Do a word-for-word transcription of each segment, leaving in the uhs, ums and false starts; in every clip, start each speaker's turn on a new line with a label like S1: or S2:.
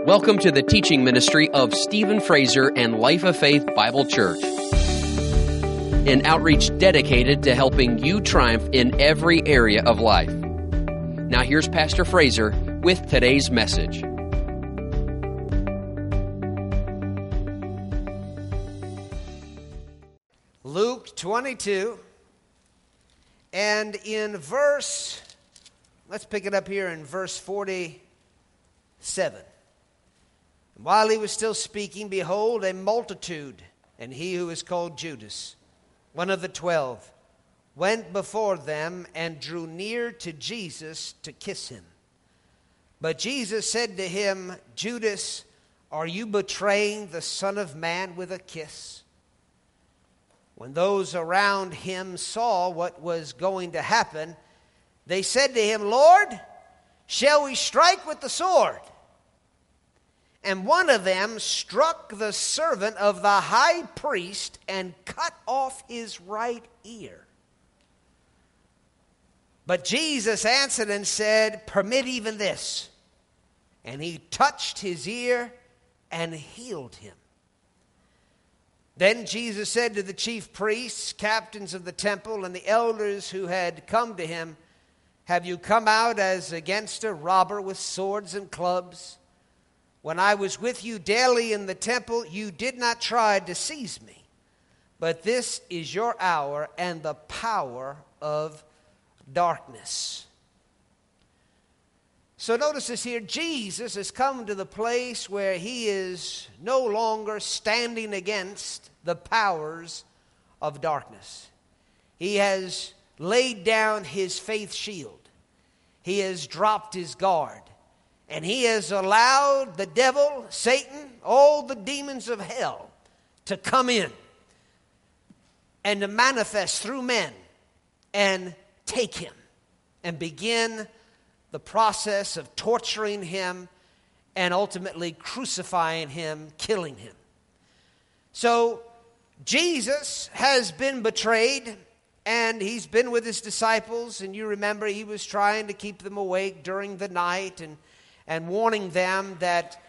S1: Welcome to the teaching ministry of Stephen Fraser and Life of Faith Bible Church, an outreach dedicated to helping you triumph in every area of life. Now here's Pastor Fraser with today's message.
S2: Luke twenty-two, and in verse, let's pick it up here in verse forty-seven. While he was still speaking, behold, a multitude, and he who is called Judas, one of the twelve, went before them and drew near to Jesus to kiss him. But Jesus said to him, Judas, are you betraying the Son of Man with a kiss? When those around him saw what was going to happen, they said to him, Lord, shall we strike with the sword? And one of them struck the servant of the high priest and cut off his right ear. But Jesus answered and said, permit even this. And he touched his ear and healed him. Then Jesus said to the chief priests, captains of the temple, and the elders who had come to him, have you come out as against a robber with swords and clubs? When I was with you daily in the temple, you did not try to seize me. But this is your hour and the power of darkness. So notice this here, Jesus has come to the place where he is no longer standing against the powers of darkness. He has laid down his faith shield. He has dropped his guard. And he has allowed the devil, Satan, all the demons of hell to come in and to manifest through men and take him and begin the process of torturing him and ultimately crucifying him, killing him. So Jesus has been betrayed, and he's been with his disciples, and you remember he was trying to keep them awake during the night and, and warning them that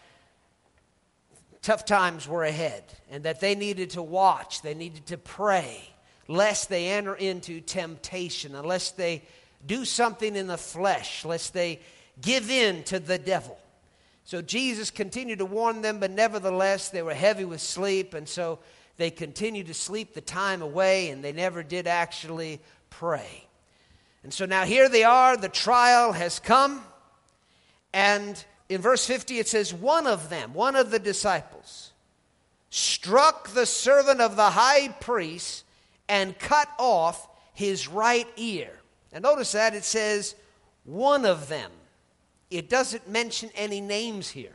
S2: tough times were ahead and that they needed to watch, they needed to pray, lest they enter into temptation, unless they do something in the flesh, lest they give in to the devil. So Jesus continued to warn them, but nevertheless they were heavy with sleep, and so they continued to sleep the time away, and they never did actually pray. And so now here they are, the trial has come, and in verse fifty it says, one of them, one of the disciples, struck the servant of the high priest and cut off his right ear. And notice that it says, one of them. It doesn't mention any names here.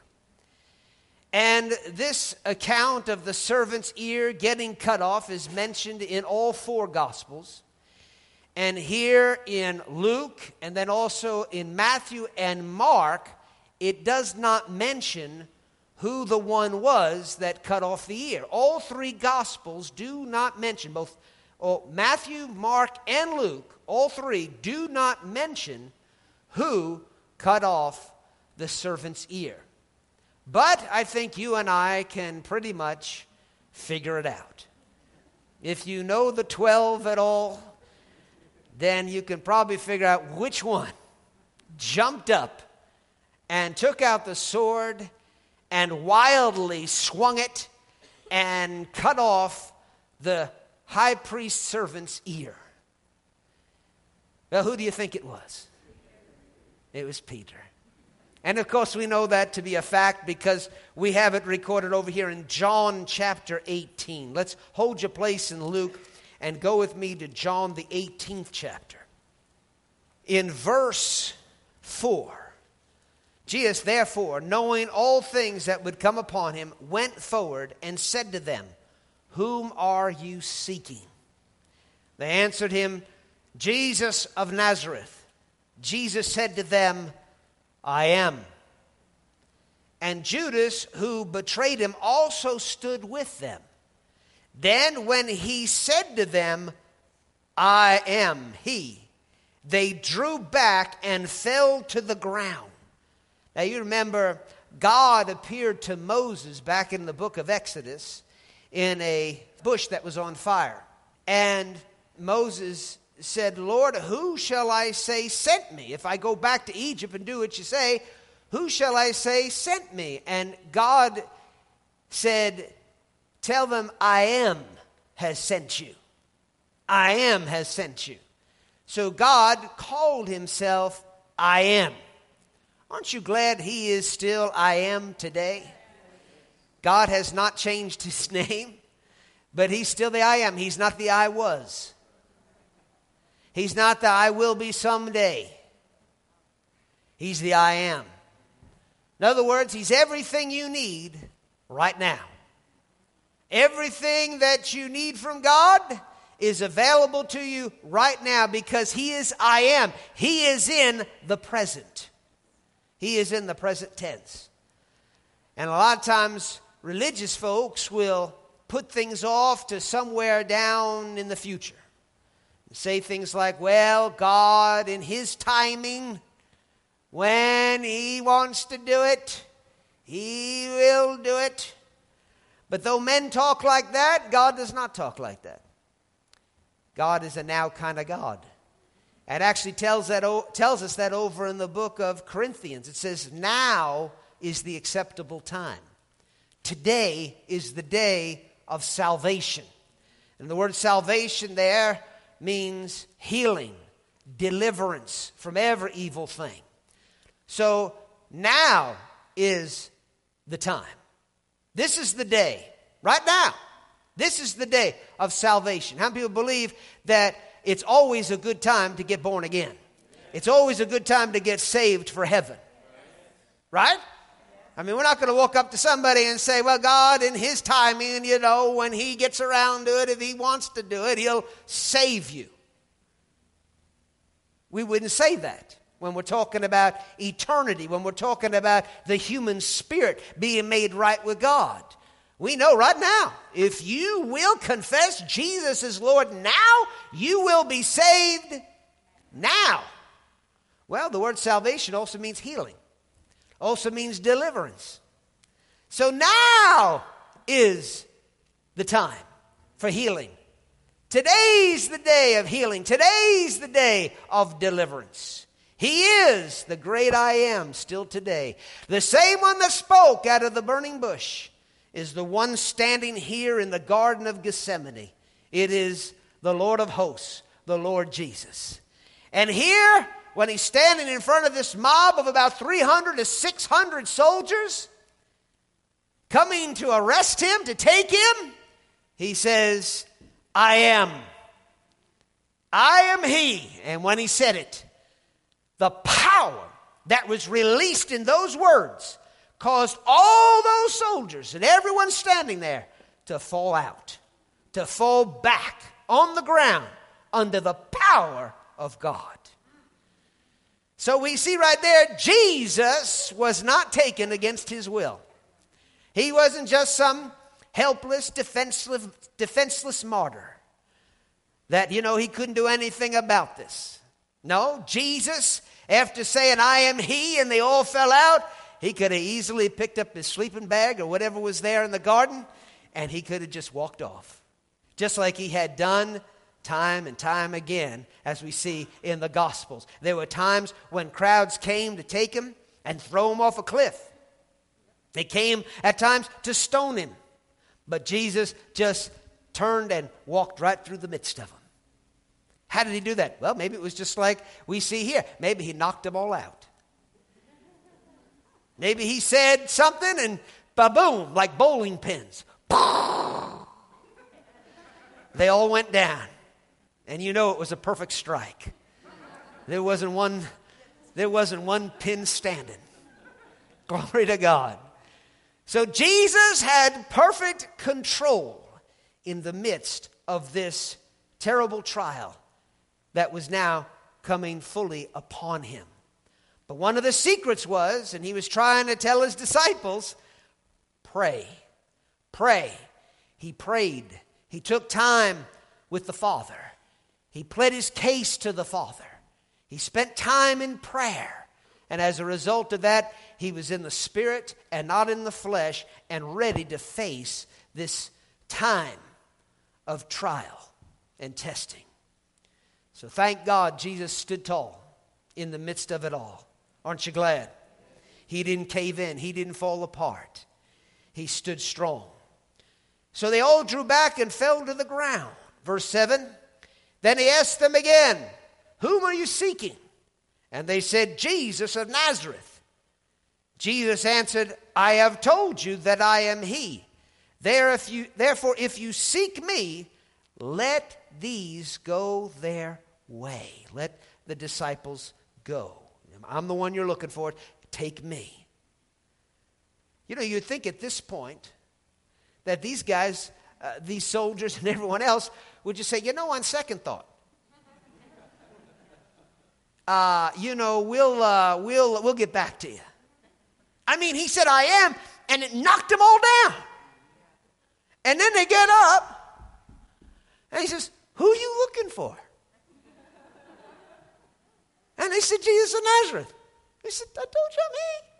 S2: And this account of the servant's ear getting cut off is mentioned in all four Gospels. And here in Luke, and then also in Matthew and Mark, it does not mention who the one was that cut off the ear. All three Gospels do not mention, both oh, Matthew, Mark, and Luke, all three do not mention who cut off the servant's ear. But I think you and I can pretty much figure it out. If you know the twelve at all, then you can probably figure out which one jumped up and took out the sword and wildly swung it and cut off the high priest's servant's ear. Well, who do you think it was? It was Peter. And of course we know that to be a fact because we have it recorded over here in John chapter eighteen. Let's hold your place in Luke and go with me to John the eighteenth chapter. In verse four, Jesus therefore, knowing all things that would come upon him, went forward and said to them, whom are you seeking? They answered him, Jesus of Nazareth. Jesus said to them, I am. And Judas, who betrayed him, also stood with them. Then when he said to them, I am he, they drew back and fell to the ground. Now you remember God appeared to Moses back in the book of Exodus in a bush that was on fire. And Moses said, Lord, who shall I say sent me? If I go back to Egypt and do what you say, who shall I say sent me? And God said, tell them I am has sent you. I am has sent you. So God called himself I am. Aren't you glad he is still I am today? God has not changed his name, but he's still the I am. He's not the I was. He's not the I will be someday. He's the I am. In other words, he's everything you need right now. Everything that you need from God is available to you right now because he is I am. He is in the present. He is in the present tense. And a lot of times religious folks will put things off to somewhere down in the future. Say things like, well, God in his timing, when he wants to do it, he will do it. But though men talk like that, God does not talk like that. God is a now kind of God. It actually tells that tells us that over in the book of Corinthians. It says, now is the acceptable time. Today is the day of salvation. And the word salvation there means healing, deliverance from every evil thing. So now is the time. This is the day, right now. This is the day of salvation. How many people believe that it's always a good time to get born again? It's always a good time to get saved for heaven. Right? I mean, we're not going to walk up to somebody and say, well, God, in his timing, you know, when he gets around to it, if he wants to do it, he'll save you. We wouldn't say that when we're talking about eternity, when we're talking about the human spirit being made right with God. We know right now, if you will confess Jesus as Lord now, you will be saved now. Well, the word salvation also means healing. Also means deliverance. So now is the time for healing. Today's the day of healing. Today's the day of deliverance. He is the great I am still today. The same one that spoke out of the burning bush is the one standing here in the Garden of Gethsemane. It is the Lord of hosts, the Lord Jesus. And here, when he's standing in front of this mob of about three hundred to six hundred soldiers coming to arrest him, to take him, he says, I am. I am he. And when he said it, the power that was released in those words caused all those soldiers and everyone standing there to fall out, to fall back on the ground under the power of God. So we see right there, Jesus was not taken against his will. He wasn't just some helpless, defenseless, defenseless martyr that, you know, he couldn't do anything about this. No, Jesus, after saying, I am he, and they all fell out, he could have easily picked up his sleeping bag or whatever was there in the garden, and he could have just walked off. Just like he had done time and time again, as we see in the Gospels. There were times when crowds came to take him and throw him off a cliff. They came at times to stone him. But Jesus just turned and walked right through the midst of them. How did he do that? Well, maybe it was just like we see here. Maybe he knocked them all out. Maybe he said something and ba-boom, like bowling pins. They all went down. And you know it was a perfect strike. There wasn't one, there wasn't one pin standing. Glory to God. So Jesus had perfect control in the midst of this terrible trial that was now coming fully upon him. But one of the secrets was, and he was trying to tell his disciples, pray, pray. He prayed. He took time with the Father. He pled his case to the Father. He spent time in prayer. And as a result of that, he was in the spirit and not in the flesh, and ready to face this time of trial and testing. So thank God Jesus stood tall in the midst of it all. Aren't you glad? He didn't cave in. He didn't fall apart. He stood strong. So they all drew back and fell to the ground. Verse seven, then he asked them again, whom are you seeking? And they said, Jesus of Nazareth. Jesus answered, I have told you that I am he. There if you, therefore, if you seek me, let these go their way. Let the disciples go. I'm the one you're looking for. Take me. You know, you'd think at this point that these guys, uh, these soldiers and everyone else would just say, you know, on second thought, uh, you know, we'll, uh, we'll, we'll get back to you. I mean, he said, I am, and it knocked them all down. And then they get up, and he says, who are you looking for? And they said, Jesus of Nazareth. He said, I told you I'm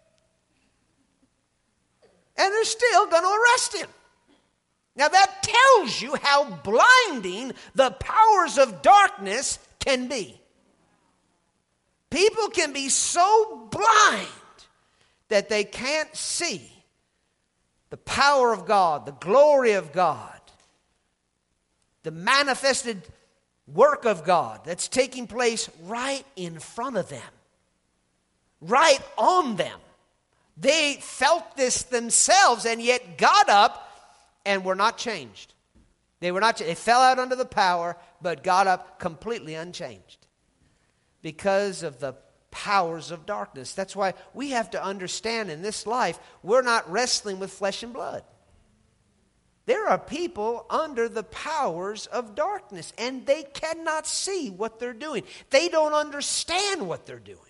S2: he. And they're still going to arrest him. Now that tells you how blinding the powers of darkness can be. People can be so blind that they can't see the power of God, the glory of God, the manifested work of God that's taking place right in front of them, right on them. They felt this themselves and yet got up and were not changed. They were not. They fell out under the power, but got up completely unchanged because of the powers of darkness. That's why we have to understand in this life, we're not wrestling with flesh and blood. There are people under the powers of darkness, and they cannot see what they're doing. They don't understand what they're doing.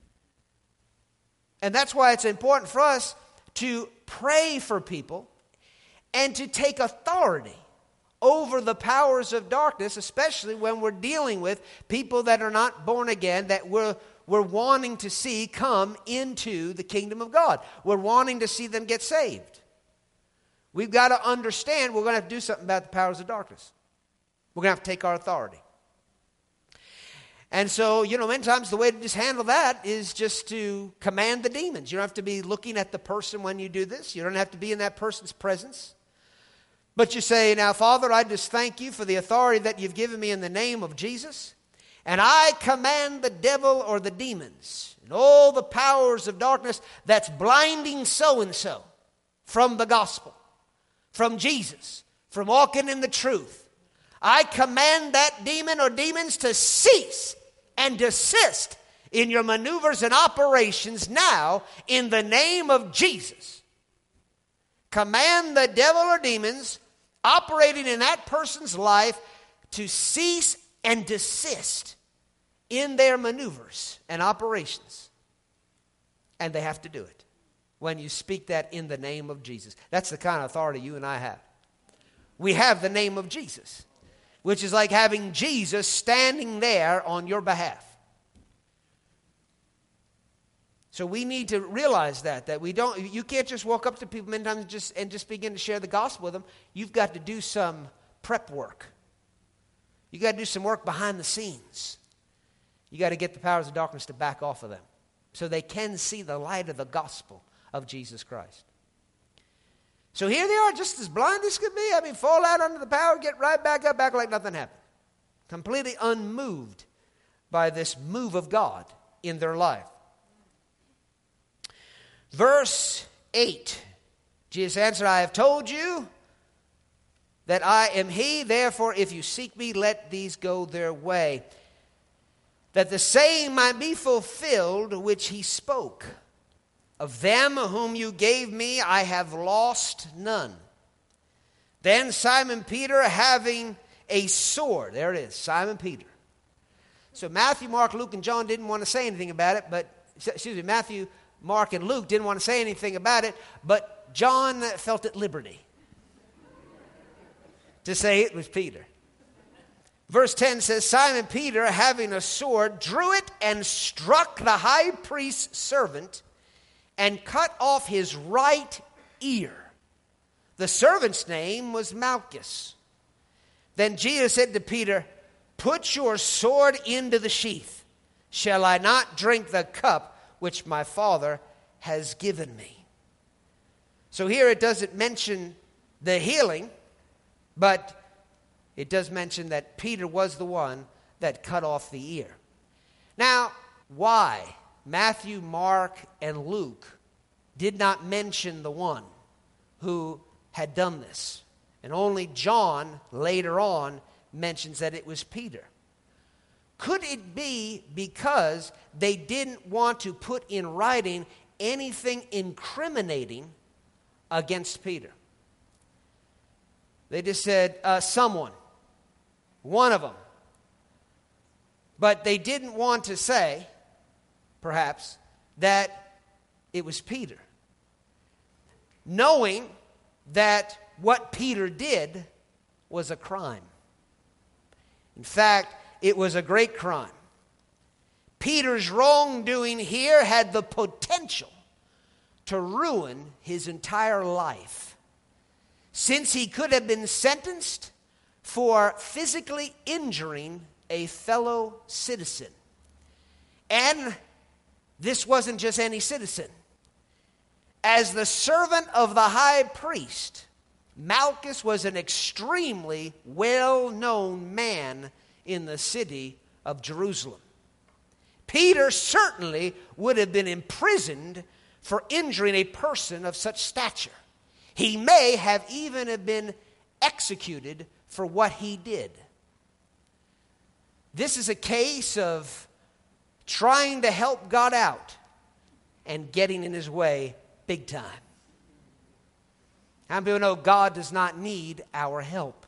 S2: And that's why it's important for us to pray for people and to take authority over the powers of darkness, especially when we're dealing with people that are not born again, that we're, we're wanting to see come into the kingdom of God. We're wanting to see them get saved. We've got to understand we're going to have to do something about the powers of darkness. We're going to have to take our authority. And so, you know, many times the way to just handle that is just to command the demons. You don't have to be looking at the person when you do this. You don't have to be in that person's presence. But you say, now, Father, I just thank you for the authority that you've given me in the name of Jesus. And I command the devil or the demons and all the powers of darkness that's blinding so-and-so from the gospel, from Jesus, from walking in the truth. I command that demon or demons to cease and desist in your maneuvers and operations now in the name of Jesus. Command the devil or demons operating in that person's life to cease and desist in their maneuvers and operations. And they have to do it when you speak that in the name of Jesus. That's the kind of authority you and I have. We have the name of Jesus, which is like having Jesus standing there on your behalf. So we need to realize that, that we don't, you can't just walk up to people many times and just, and just begin to share the gospel with them. You've got to do some prep work. You've got to do some work behind the scenes. You've got to get the powers of darkness to back off of them so they can see the light of the gospel of Jesus Christ. So here they are, just as blind as could be. I mean, fall out under the power, get right back up, act like nothing happened. Completely unmoved by this move of God in their life. Verse eight, Jesus answered, I have told you that I am he, therefore if you seek me, let these go their way, that the saying might be fulfilled which he spoke. Of them whom you gave me, I have lost none. Then Simon Peter, having a sword, there it is, Simon Peter. So Matthew, Mark, Luke, and John didn't want to say anything about it, but, excuse me, Matthew, Mark, and Luke didn't want to say anything about it, but John felt at liberty to say it was Peter. Verse ten says, Simon Peter, having a sword, drew it and struck the high priest's servant and cut off his right ear. The servant's name was Malchus. Then Jesus said to Peter, put your sword into the sheath. Shall I not drink the cup which my Father has given me? So here it doesn't mention the healing, but it does mention that Peter was the one that cut off the ear. Now, why Matthew, Mark, and Luke did not mention the one who had done this, and only John later on mentions that it was Peter? Could it be because they didn't want to put in writing anything incriminating against Peter? They just said, uh, someone, one of them. But they didn't want to say, perhaps, that it was Peter, knowing that what Peter did was a crime. In fact, it was a great crime. Peter's wrongdoing here had the potential to ruin his entire life, since he could have been sentenced for physically injuring a fellow citizen. And this wasn't just any citizen. As the servant of the high priest, Malchus was an extremely well-known man in the city of Jerusalem. Peter certainly would have been imprisoned for injuring a person of such stature. He may have even have been executed for what he did. This is a case of trying to help God out and getting in his way big time. How many people know God does not need our help?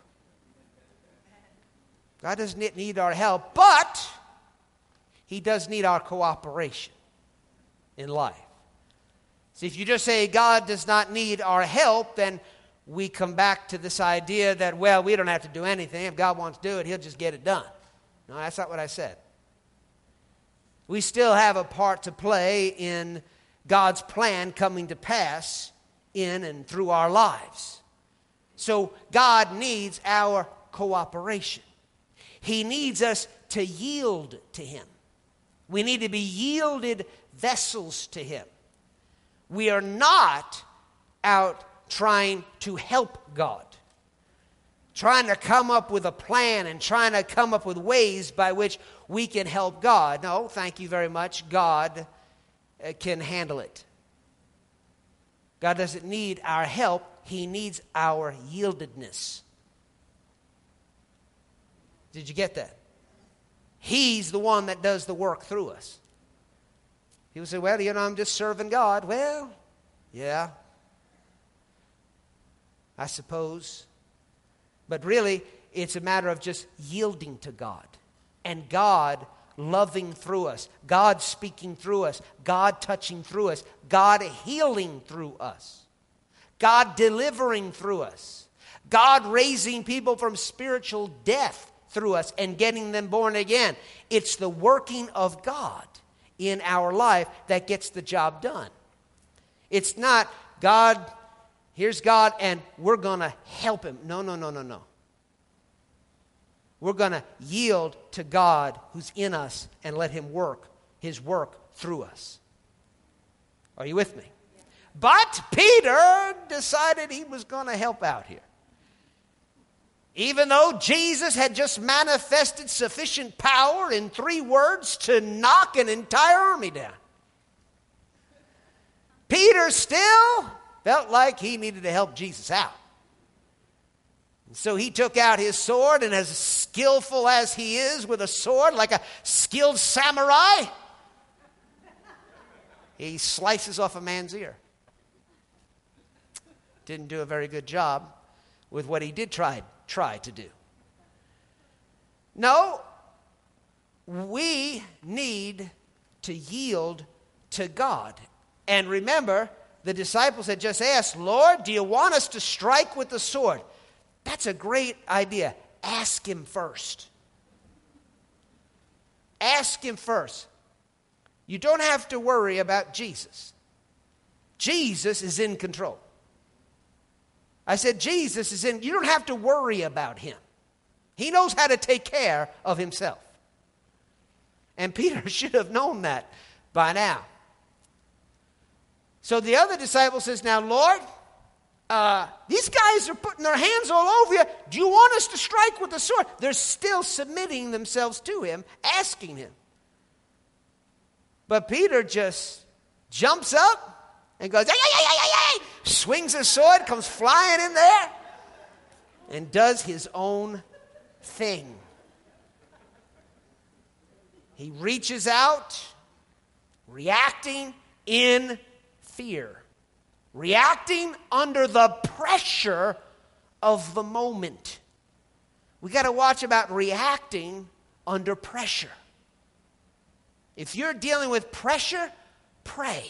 S2: God doesn't need our help, but he does need our cooperation in life. See, if you just say God does not need our help, then we come back to this idea that, well, we don't have to do anything. If God wants to do it, he'll just get it done. No, that's not what I said. We still have a part to play in God's plan coming to pass in and through our lives. So God needs our cooperation. He needs us to yield to him. We need to be yielded vessels to him. We are not out trying to help God, trying to come up with a plan and trying to come up with ways by which we can help God. No, thank you very much. God uh, can handle it. God doesn't need our help. He needs our yieldedness. Did you get that? He's the one that does the work through us. People say, well, you know, I'm just serving God. Well, yeah, I suppose. But really, it's a matter of just yielding to God. And God loving through us. God speaking through us. God touching through us. God healing through us. God delivering through us. God raising people from spiritual death through us and getting them born again. It's the working of God in our life that gets the job done. It's not God, here's God, and we're going to help him. No, no, no, no, no. We're going to yield to God who's in us and let him work his work through us. Are you with me? But Peter decided he was going to help out here. Even though Jesus had just manifested sufficient power in three words to knock an entire army down, Peter still felt like he needed to help Jesus out. And so he took out his sword, and as skillful as he is with a sword, like a skilled samurai, he slices off a man's ear. Didn't do a very good job with what he did try, try to do. No, we need to yield to God. And remember, the disciples had just asked, Lord, do you want us to strike with the sword? That's a great idea. Ask him first. Ask him first. You don't have to worry about Jesus. Jesus is in control. I said, Jesus is in, you don't have to worry about him. He knows how to take care of himself. And Peter should have known that by now. So the other disciple says, now, Lord, uh, these guys are putting their hands all over you. Do you want us to strike with the sword? They're still submitting themselves to him, asking him. But Peter just jumps up and goes, ay, ay, ay, ay, ay, swings his sword, comes flying in there, and does his own thing. He reaches out, reacting in fear, reacting under the pressure of the moment. We got to watch about reacting under pressure. If you're dealing with pressure, pray.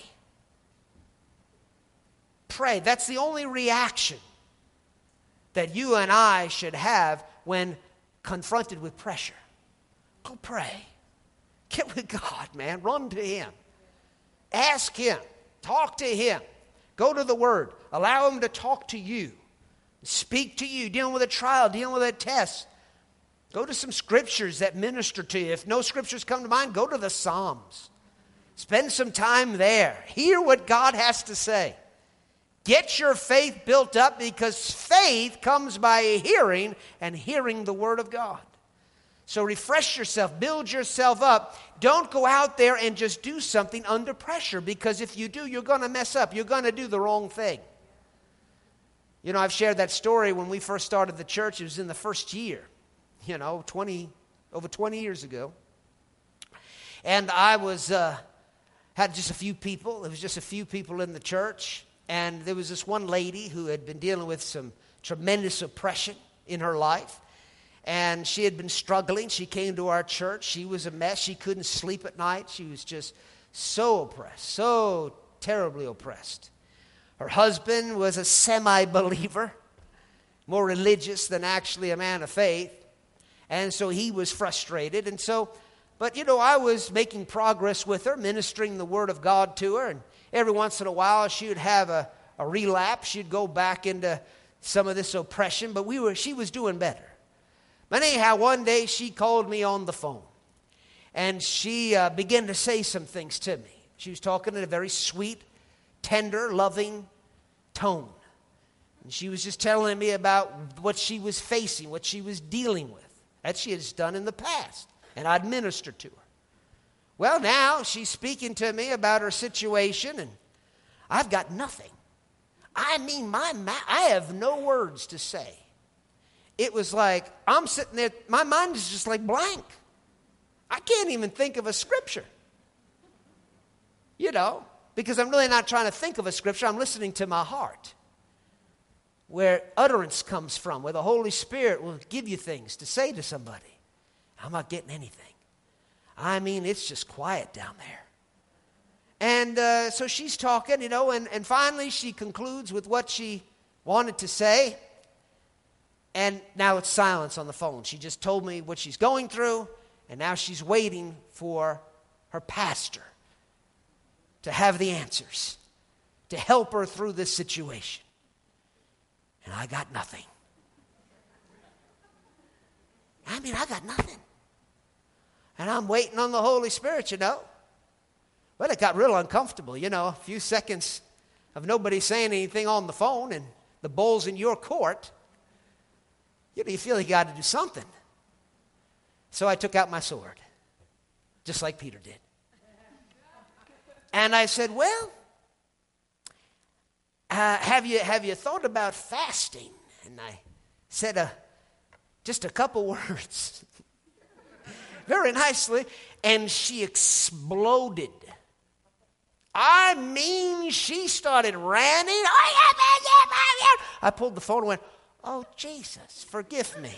S2: Pray. That's the only reaction that you and I should have when confronted with pressure. Go pray. Get with God, man. Run to him. Ask him. Talk to him. Go to the Word. Allow him to talk to you. Speak to you. Dealing with a trial, dealing with a test. Go to some scriptures that minister to you. If no scriptures come to mind, go to the Psalms. Spend some time there. Hear what God has to say. Get your faith built up, because faith comes by hearing, and hearing the Word of God. So refresh yourself, build yourself up. Don't go out there and just do something under pressure, because if you do, you're going to mess up. You're going to do the wrong thing. You know, I've shared that story when we first started the church. It was in the first year, you know, twenty over twenty years ago. And I was, uh, had just a few people. There was just a few people in the church. And there was this one lady who had been dealing with some tremendous oppression in her life. And she had been struggling. She came to our church. She was a mess. She couldn't sleep at night. She was just so oppressed, so terribly oppressed. Her husband was a semi-believer, more religious than actually a man of faith. And so he was frustrated. And so, but you know, I was making progress with her, ministering the Word of God to her. And every once in a while, she would have a, a relapse. She'd go back into some of this oppression. But we were, she was doing better. But anyhow, one day she called me on the phone, and she uh, began to say some things to me. She was talking in a very sweet, tender, loving tone. And she was just telling me about what she was facing, what she was dealing with, that she had done in the past, and I'd ministered to her. Well, now she's speaking to me about her situation, and I've got nothing. I mean, my ma- I have no words to say. It was like, I'm sitting there, my mind is just like blank. I can't even think of a scripture. You know, because I'm really not trying to think of a scripture. I'm listening to my heart, where utterance comes from, where the Holy Spirit will give you things to say to somebody. I'm not getting anything. I mean, it's just quiet down there. And uh, so she's talking, you know, and, and finally she concludes with what she wanted to say. And now it's silence on the phone. She just told me what she's going through, and now she's waiting for her pastor to have the answers, to help her through this situation. And I got nothing. I mean, I got nothing. And I'm waiting on the Holy Spirit, you know. But it got real uncomfortable, you know. A few seconds of nobody saying anything on the phone, and the ball's in your court. You know, you feel you got to do something. So I took out my sword, just like Peter did. And I said, well, uh, have you have you thought about fasting? And I said a, just a couple words, very nicely, and she exploded. I mean, she started ranting. I pulled the phone and went, oh, Jesus, forgive me.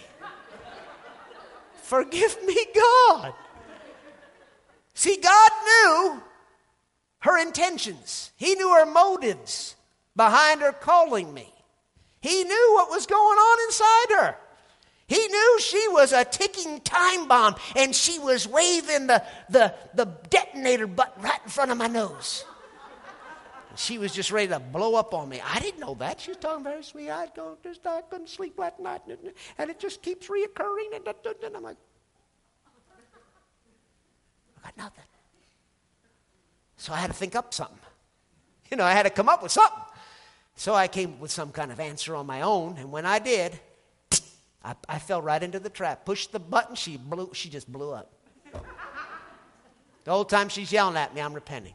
S2: Forgive me, God. See, God knew her intentions. He knew her motives behind her calling me. He knew what was going on inside her. He knew she was a ticking time bomb, and she was waving the, the, the detonator button right in front of my nose. She was just ready to blow up on me. I didn't know that. She was talking very sweet. I, don't, just, I couldn't sleep last night, and it just keeps reoccurring. And, and I'm like, I got nothing. So I had to think up something. You know, I had to come up with something. So I came up with some kind of answer on my own, and when I did, I, I fell right into the trap. Pushed the button, she blew. She just blew up. The whole time she's yelling at me, I'm repenting.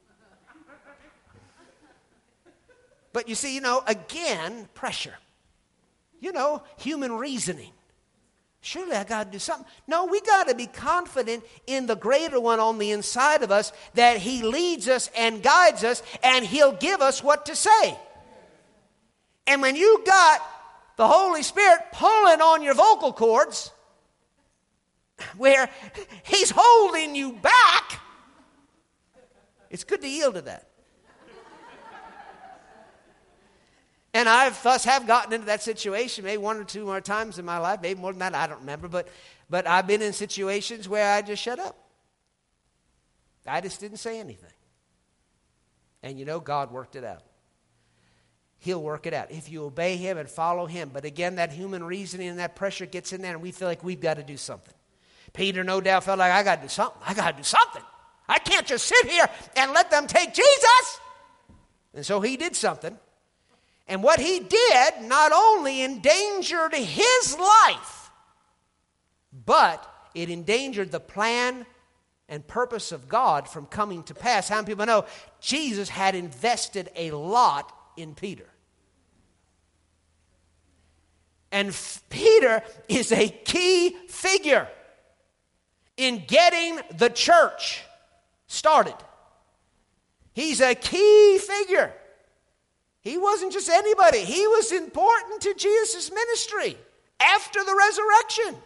S2: But you see, you know, again, pressure. You know, human reasoning. Surely I got to do something. No, we got to be confident in the greater one on the inside of us, that he leads us and guides us, and he'll give us what to say. And when you got the Holy Spirit pulling on your vocal cords, where he's holding you back, it's good to yield to that. And I thus have gotten into that situation maybe one or two more times in my life, maybe more than that, I don't remember. But, but I've been in situations where I just shut up. I just didn't say anything. And you know, God worked it out. He'll work it out if you obey him and follow him. But again, that human reasoning and that pressure gets in there, and we feel like we've got to do something. Peter no doubt felt like, I got to do something. I got to do something. I can't just sit here and let them take Jesus. And so he did something. And what he did not only endangered his life, but it endangered the plan and purpose of God from coming to pass. How many people know Jesus had invested a lot in Peter? And Peter is a key figure in getting the church started. He's a key figure. He wasn't just anybody. He was important to Jesus' ministry after the resurrection.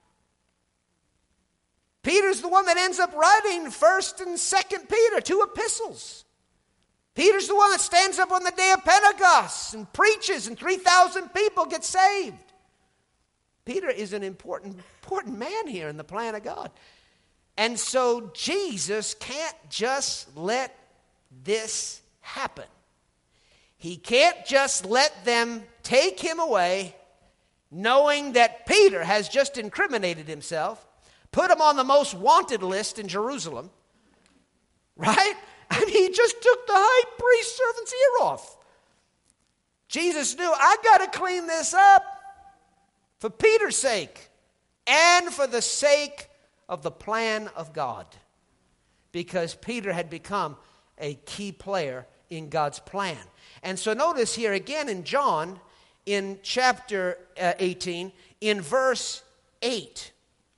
S2: Peter's the one that ends up writing First and Second Peter, two epistles. Peter's the one that stands up on the day of Pentecost and preaches, and three thousand people get saved. Peter is an important, important man here in the plan of God. And so Jesus can't just let this happen. He can't just let them take him away, knowing that Peter has just incriminated himself, put him on the most wanted list in Jerusalem, right? And he just took the high priest's servant's ear off. Jesus knew, I got to clean this up for Peter's sake and for the sake of the plan of God, because Peter had become a key player in God's plan. And so notice here again in John, in chapter uh, eighteen, in verse eight,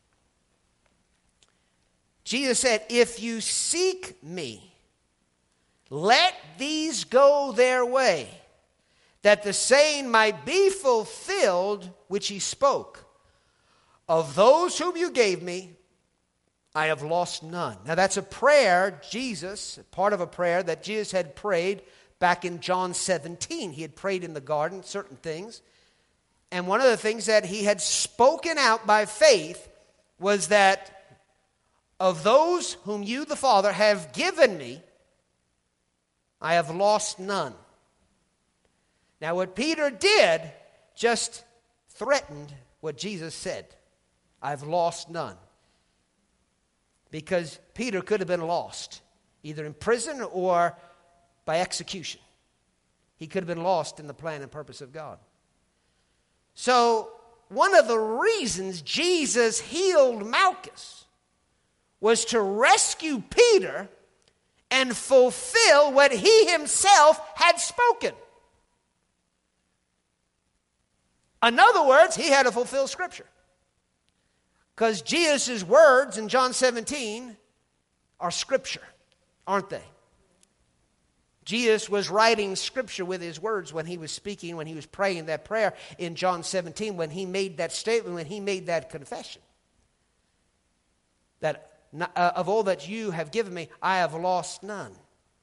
S2: Jesus said, if you seek me, let these go their way, that the saying might be fulfilled which he spoke. Of those whom you gave me, I have lost none. Now that's a prayer, Jesus, part of a prayer that Jesus had prayed back in John seventeen. He had prayed in the garden certain things. And one of the things that he had spoken out by faith was that of those whom you, the Father, have given me, I have lost none. Now what Peter did just threatened what Jesus said. I've lost none. Because Peter could have been lost, either in prison or by execution. He could have been lost in the plan and purpose of God. So, one of the reasons Jesus healed Malchus was to rescue Peter and fulfill what he himself had spoken. In other words, he had to fulfill Scripture. Because Jesus' words in John seventeen are Scripture, aren't they? Jesus was writing Scripture with his words when he was speaking, when he was praying that prayer in John seventeen, when he made that statement, when he made that confession. That uh, of all that you have given me, I have lost none.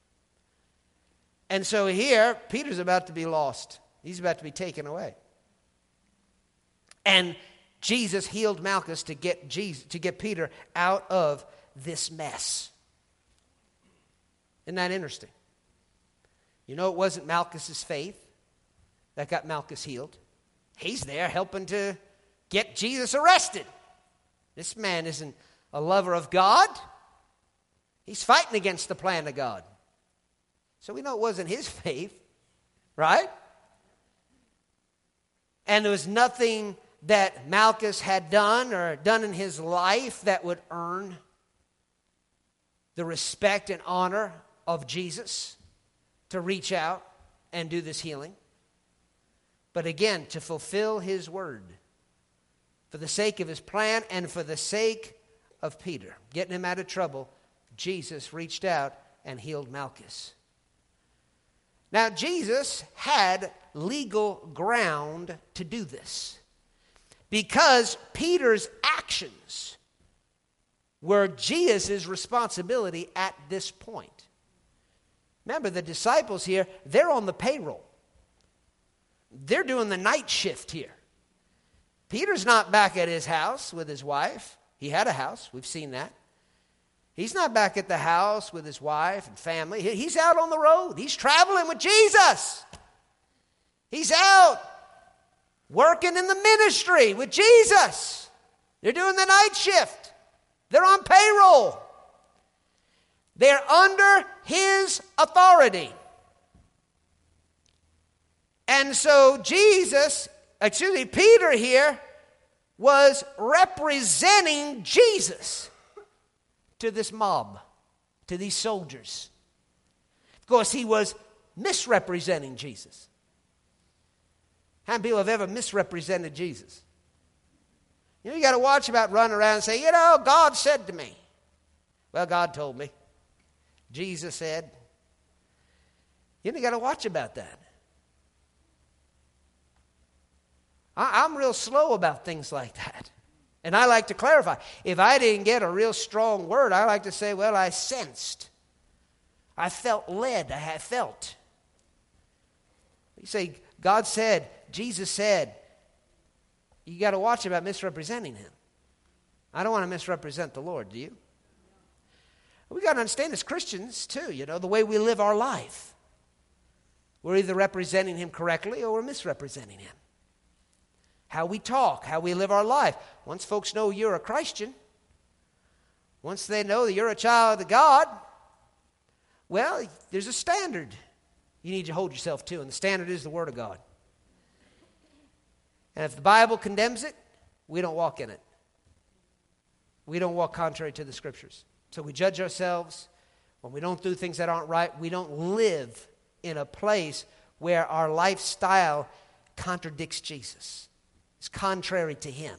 S2: And so here, Peter's about to be lost. He's about to be taken away. And Jesus healed Malchus to get Jesus, to get Peter out of this mess. Isn't that interesting? You know, it wasn't Malchus's faith that got Malchus healed. He's there helping to get Jesus arrested. This man isn't a lover of God. He's fighting against the plan of God. So we know it wasn't his faith, right? And there was nothing that Malchus had done or done in his life that would earn the respect and honor of Jesus to reach out and do this healing. But again, to fulfill his word, for the sake of his plan and for the sake of Peter, getting him out of trouble, Jesus reached out and healed Malchus. Now, Jesus had legal ground to do this because Peter's actions were Jesus' responsibility at this point. Remember, the disciples here, they're on the payroll. They're doing the night shift here. Peter's not back at his house with his wife. He had a house. We've seen that. He's not back at the house with his wife and family. He's out on the road. He's traveling with Jesus. He's out working in the ministry with Jesus. They're doing the night shift. They're on payroll. They're under his authority. And so Jesus, excuse me, Peter here was representing Jesus to this mob, to these soldiers. Of course, he was misrepresenting Jesus. How many people have ever misrepresented Jesus? You know, you got to watch about running around and say, you know, God said to me. Well, God told me. Jesus said. You know, you got to watch about that. I, I'm real slow about things like that. And I like to clarify. If I didn't get a real strong word, I like to say, well, I sensed. I felt led. I had felt. You say, God said, Jesus said. You got to watch about misrepresenting him. I don't want to misrepresent the Lord, do you? We got to understand as Christians, too, you know, the way we live our life. We're either representing him correctly or we're misrepresenting him. How we talk, how we live our life. Once folks know you're a Christian, once they know that you're a child of God, well, there's a standard you need to hold yourself to, and the standard is the Word of God. And if the Bible condemns it, we don't walk in it. We don't walk contrary to the Scriptures. So we judge ourselves. When we don't do things that aren't right, we don't live in a place where our lifestyle contradicts Jesus. It's contrary to him.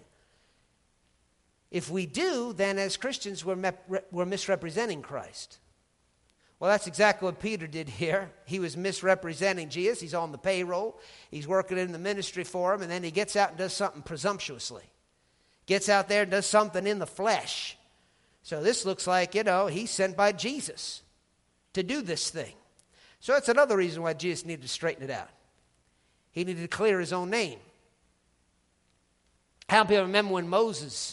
S2: If we do, then as Christians, we're, me- we're misrepresenting Christ. Well, that's exactly what Peter did here. He was misrepresenting Jesus. He's on the payroll. He's working in the ministry for him, and then he gets out and does something presumptuously. Gets out there and does something in the flesh. So this looks like, you know, he's sent by Jesus to do this thing. So that's another reason why Jesus needed to straighten it out. He needed to clear his own name. How many people remember when Moses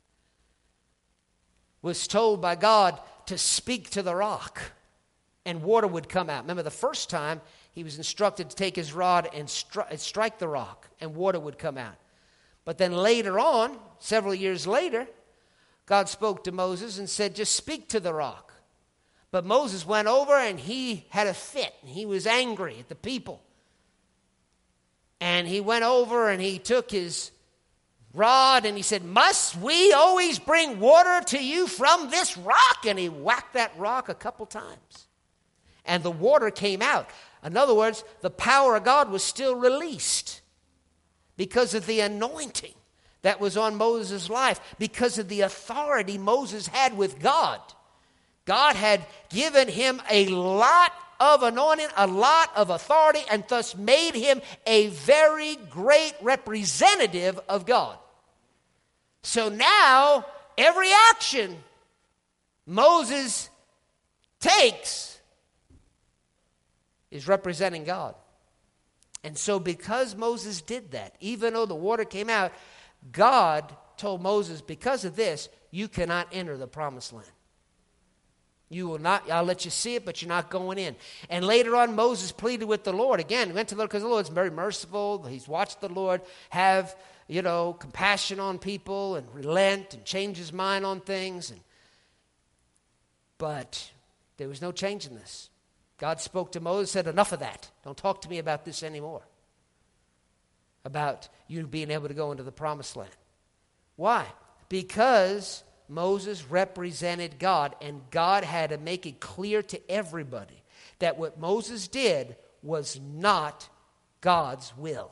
S2: was told by God to speak to the rock and water would come out? Remember the first time he was instructed to take his rod and stri- strike the rock and water would come out. But then later on, several years later, God spoke to Moses and said, just speak to the rock. But Moses went over and he had a fit. And he was angry at the people. And he went over and he took his rod and he said, must we always bring water to you from this rock? And he whacked that rock a couple times. And the water came out. In other words, the power of God was still released because of the anointing that was on Moses' life, because of the authority Moses had with God. God had given him a lot of anointing, a lot of authority, and thus made him a very great representative of God. So now, every action Moses takes is representing God. And so because Moses did that, even though the water came out, God told Moses, because of this, you cannot enter the promised land. You will not, I'll let you see it, but you're not going in. And later on, Moses pleaded with the Lord. Again, he went to the Lord because the Lord's very merciful. He's watched the Lord have, you know, compassion on people and relent and change his mind on things. And, but there was no change in this. God spoke to Moses, said, enough of that. Don't talk to me about this anymore. About you being able to go into the promised land. Why? Because Moses represented God, and God had to make it clear to everybody that what Moses did was not God's will.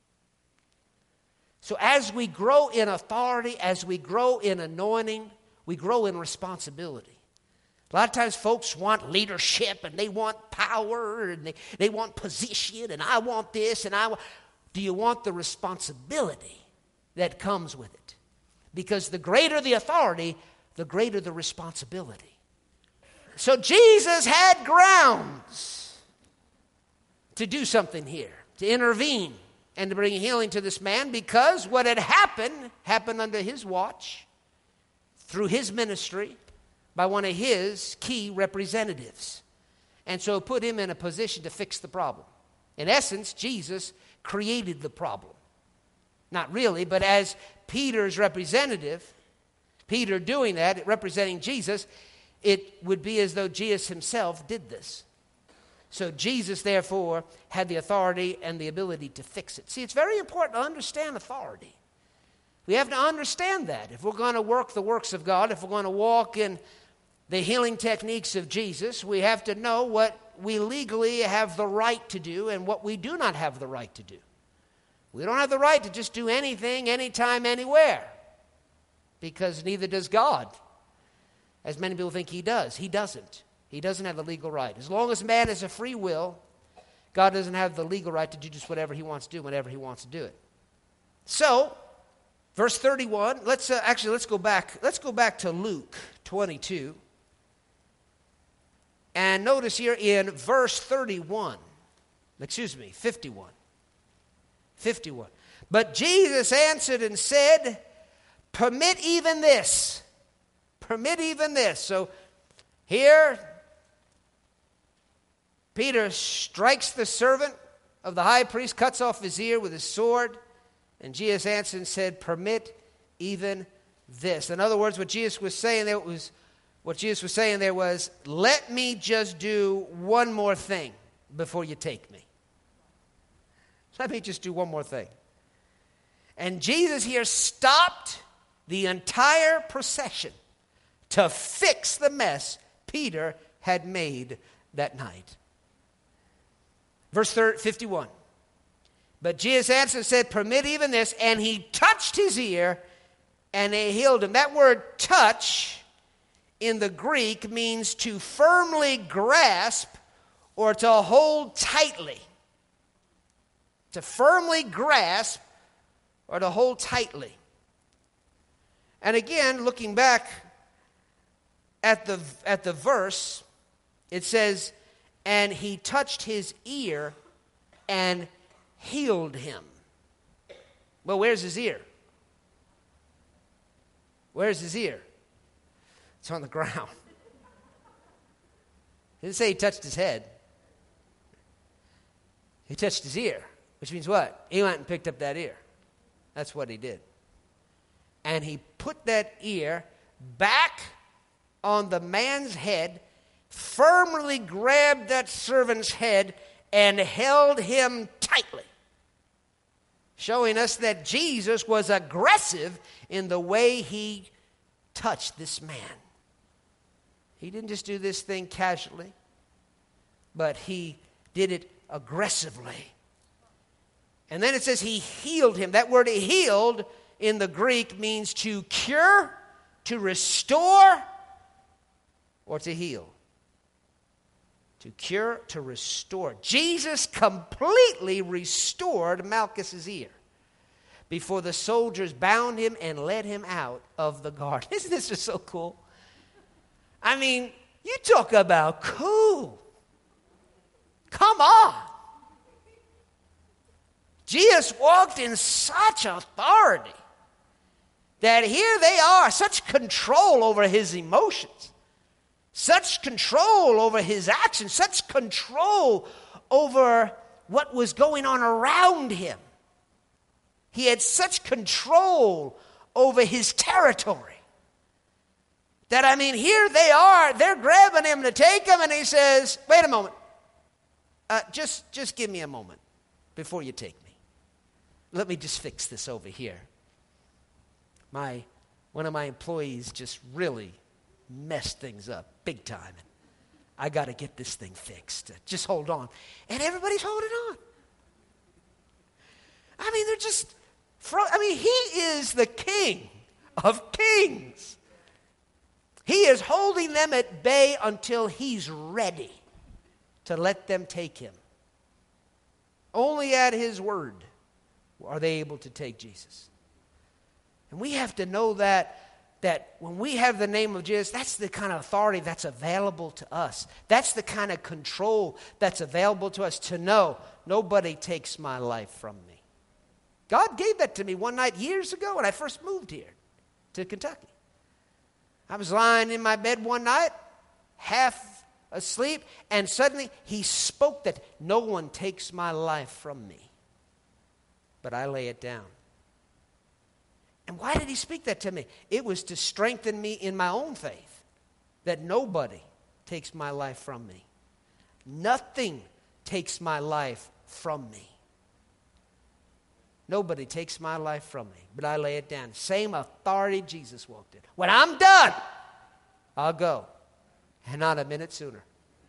S2: So as we grow in authority, as we grow in anointing, we grow in responsibility. A lot of times folks want leadership, and they want power, and they, they want position, and I want this, and I want... Do you want the responsibility that comes with it? Because the greater the authority, the greater the responsibility. So Jesus had grounds to do something here, to intervene and to bring healing to this man, because what had happened, happened under his watch, through his ministry, by one of his key representatives. And so it put him in a position to fix the problem. In essence, Jesus created the problem. Not really, but as Peter's representative, Peter doing that, representing Jesus, it would be as though Jesus himself did this. So Jesus, therefore, had the authority and the ability to fix it. See, it's very important to understand authority. We have to understand that. If we're going to work the works of God, if we're going to walk in the healing techniques of Jesus, we have to know what we legally have the right to do and what we do not have the right to do. We don't have the right to just do anything, anytime, anywhere, because neither does God, as many people think he does. He doesn't. He doesn't have the legal right. As long as man has a free will, God doesn't have the legal right to do just whatever he wants to do whenever he wants to do it. So, verse thirty-one, let's uh, actually let's go back. Let's go back to Luke twenty-two. And notice here in verse thirty-one, excuse me, fifty-one. fifty-one. But Jesus answered and said, permit even this. Permit even this. So here, Peter strikes the servant of the high priest, cuts off his ear with his sword, and Jesus answered and said, permit even this. In other words, what Jesus was saying there was, what Jesus was saying there was, let me just do one more thing before you take me. Let me just do one more thing. And Jesus here stopped the entire procession to fix the mess Peter had made that night. Verse fifty-one. But Jesus answered and said, permit even this. And he touched his ear, and they healed him. That word touch in the Greek means to firmly grasp or to hold tightly. To firmly grasp or to hold tightly. And again, looking back at the, at the verse, it says, and he touched his ear and healed him. Well, where's his ear? Where's his ear? It's on the ground. He didn't say he touched his head. He touched his ear. Which means what? He went and picked up that ear. That's what he did. And he put that ear back on the man's head, firmly grabbed that servant's head, and held him tightly, showing us that Jesus was aggressive in the way he touched this man. He didn't just do this thing casually, but he did it aggressively. And then it says he healed him. That word healed in the Greek means to cure, to restore, or to heal. To cure, to restore. Jesus completely restored Malchus's ear before the soldiers bound him and led him out of the garden. Isn't this just so cool? I mean, you talk about cool. Come on. Jesus walked in such authority. that here they are, such control over his emotions, such control over his actions, such control over what was going on around him. He had such control over his territory that, I mean, here they are, they're grabbing him to take him, and he says, wait a moment, uh, just, just give me a moment before you take me. Let me just fix this over here. My, one of my employees just really messed things up big time. I got to get this thing fixed. Just hold on. And everybody's holding on. I mean, they're just, I mean, he is the King of kings. He is holding them at bay until he's ready to let them take him. Only at his word are they able to take Jesus. And we have to know that, that when we have the name of Jesus, that's the kind of authority that's available to us. That's the kind of control that's available to us to know nobody takes my life from me. God gave that to me one night years ago when I first moved here to Kentucky. I was lying in my bed one night, half asleep, and suddenly he spoke that no one takes my life from me, but I lay it down. And why did he speak that to me? It was to strengthen me in my own faith, that nobody takes my life from me. Nothing takes my life from me. Nobody takes my life from me, but I lay it down. Same authority Jesus walked in. When I'm done, I'll go. And not a minute sooner.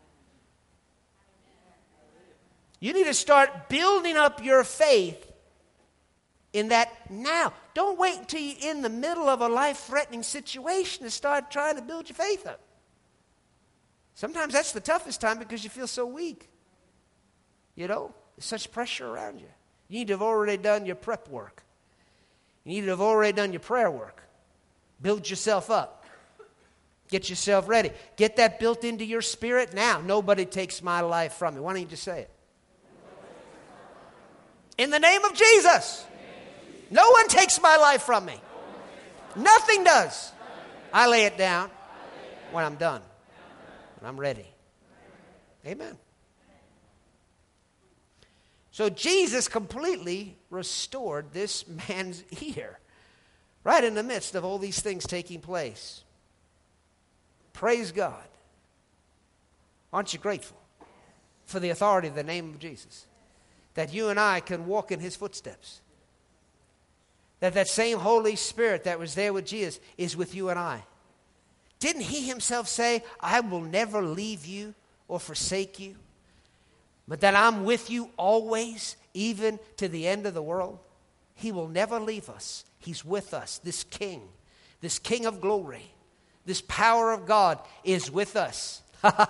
S2: You need to start building up your faith in that now. Don't wait until you're in the middle of a life-threatening situation to start trying to build your faith up. Sometimes that's the toughest time because you feel so weak. You know, there's such pressure around you. You need to have already done your prep work. You need to have already done your prayer work. Build yourself up. Get yourself ready. Get that built into your spirit now. Nobody takes my life from me. Why don't you just say it? In the name of Jesus. No one takes my life from me. Nothing does. I lay it down when I'm done. When I'm ready. Amen. So Jesus completely restored this man's ear right in the midst of all these things taking place. Praise God. Aren't you grateful for the authority of the name of Jesus? That you and I can walk in his footsteps. That that same Holy Spirit that was there with Jesus is with you and I. Didn't he himself say, I will never leave you or forsake you, but that I'm with you always, even to the end of the world? He will never leave us. He's with us. This King, this King of glory, this power of God is with us.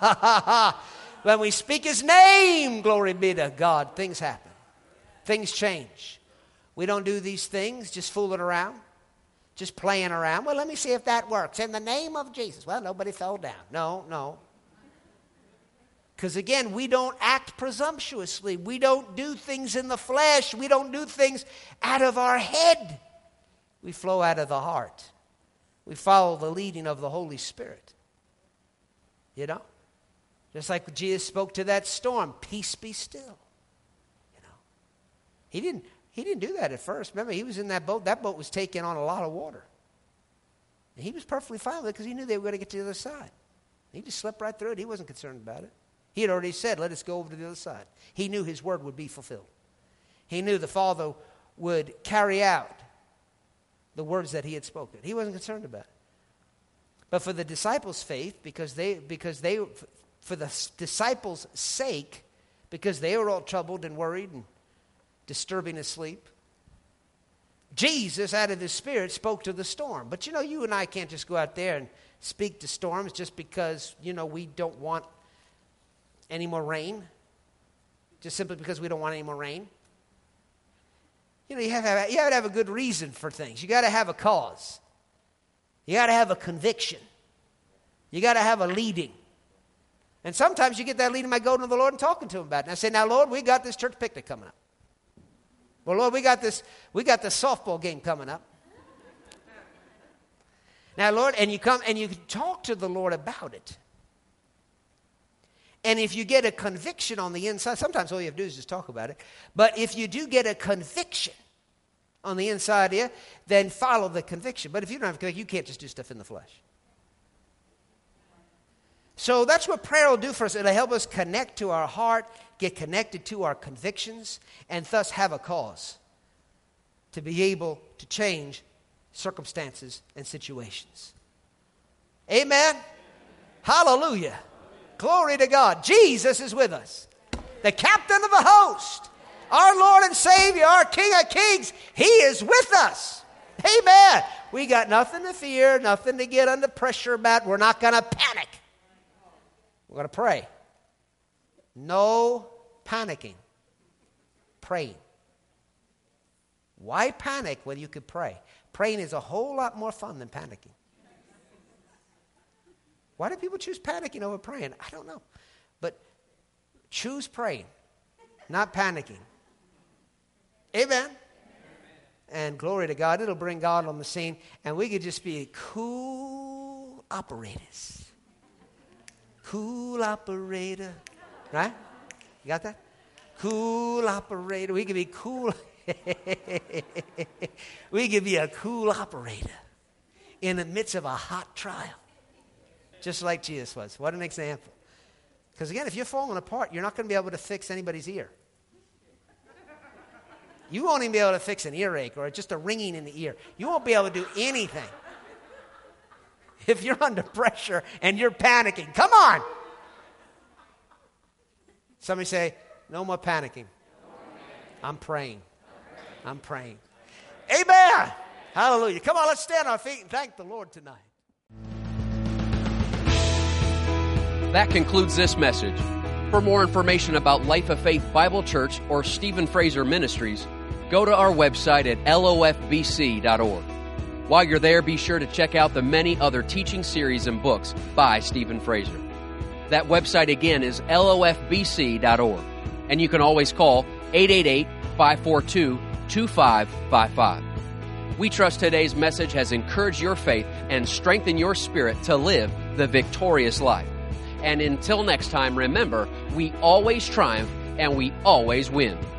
S2: When we speak his name, glory be to God, things happen. Things change. We don't do these things just fooling around, just playing around. Well, let me see if that works. In the name of Jesus. Well, nobody fell down. No, no. Because again, we don't act presumptuously. We don't do things in the flesh. We don't do things out of our head. We flow out of the heart. We follow the leading of the Holy Spirit. You know? Just like Jesus spoke to that storm, peace be still. You know? He didn't, he didn't do that at first. Remember, he was in that boat. That boat was taking on a lot of water. And he was perfectly fine with it because he knew they were going to get to the other side. He just slipped right through it. He wasn't concerned about it. He had already said, let us go over to the other side. He knew his word would be fulfilled. He knew the Father would carry out the words that he had spoken. He wasn't concerned about it. But for the disciples' faith, because they, because they, for the disciples' sake, because they were all troubled and worried and disturbing his sleep, Jesus, out of his spirit, spoke to the storm. But you know, you and I can't just go out there and speak to storms just because, you know, we don't want any more rain. Just simply because we don't want any more rain. You know, you have to have, you have to have a good reason for things. You got to have a cause. You got to have a conviction. You got to have a leading. And sometimes you get that leading by going to the Lord and talking to him about it. And I say, now, Lord, we got this church picnic coming up. Well, Lord, we got this, we got this softball game coming up. Now, Lord, and you come and you talk to the Lord about it. And if you get a conviction on the inside, sometimes all you have to do is just talk about it. But if you do get a conviction on the inside of you, then follow the conviction. But if you don't have a conviction, you can't just do stuff in the flesh. So that's what prayer will do for us. It'll help us connect to our heart, get connected to our convictions, and thus have a cause to be able to change circumstances and situations. Amen? Hallelujah. Glory to God. Jesus is with us. The captain of the host. Our Lord and Savior, our King of Kings. He is with us. Amen. We got nothing to fear, nothing to get under pressure about. We're not going to panic. We're going to pray. No panicking. Praying. Why panic when you could pray? Praying is a whole lot more fun than panicking. Why do people choose panicking over praying? I don't know. But choose praying, not panicking. Amen. And glory to God. It'll bring God on the scene. And we could just be cool operators. Cool operator. Right? You got that? Cool operator. We could be cool. We could be a cool operator in the midst of a hot trial. Just like Jesus was. What an example. Because again, if you're falling apart, you're not going to be able to fix anybody's ear. You won't even be able to fix an earache or just a ringing in the ear. You won't be able to do anything. If you're under pressure and you're panicking, come on. Somebody say, no more panicking. I'm praying. I'm praying. Amen. Hallelujah. Come on, let's stand on our feet and thank the Lord tonight.
S1: That concludes this message. For more information about Life of Faith Bible Church or Stephen Fraser Ministries, go to our website at L O F B C dot org. While you're there, be sure to check out the many other teaching series and books by Stephen Fraser. That website again is L O F B C dot org. And you can always call eight eight eight, five four two, two five five five. We trust today's message has encouraged your faith and strengthened your spirit to live the victorious life. And until next time, remember, we always triumph and we always win.